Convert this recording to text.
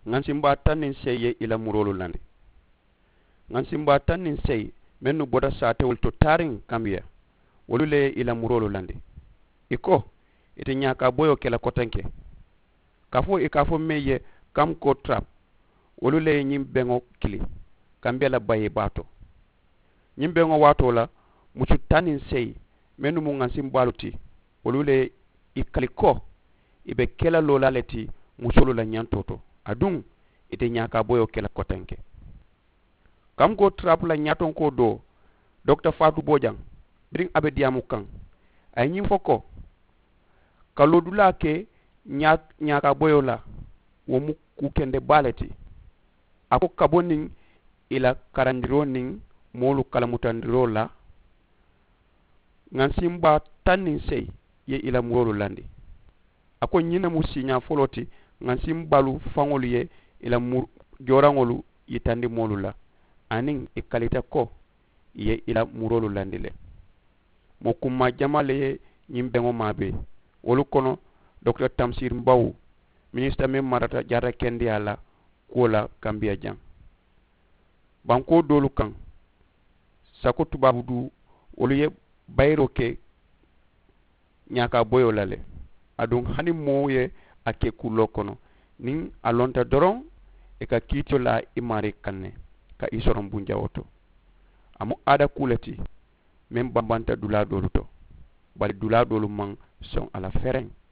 ngansimba tanin sey ye ila murolu landi ngansimba tanin sey mennu boda satewol to tarin kambiya wolule ila murolu landi iko ite nyaka boyo kela kotenke kafo ikafo meye kam ko trap wolule nyim bengo kili kambiya la baye bato nyim bengo wato la muchu tanin sey mennu mu ngansimbaluti wolule ikaliko ibe kela lola leti musolo la nyantoto adung ite nyaka boyo kela kotenke kam ko trap la nyaton ko do Dr. Fatou Bojang biring abe diamu kan ay nyim foko kalodula ke nyaka boyo la wo mu ku kende baleti ako kabonin ila karandiro ning molu kalamutandiro la ngansimba tanin sey ye ila murolu landi ako nyina musinya foloti ngansimbalu fangolu ye ila jorangolu yitandi molu la aning ikalita ko ye ila murolu landile mo kuma jamale ye nyimbengo mabe wolu kono Dr. Tamsir Mbaw ministre me marata jara kendi ala kola kambia jang banko dolu kan sako tubabu du wolu ye bayro ke nyaka boyo lale adun hani moye ake kulo kono nin alonta doron e ka kito la imari kanne ka isoron bunja woto amu ada kuleti mem bambanta dula dolu to bali dula dolu man son ala fereng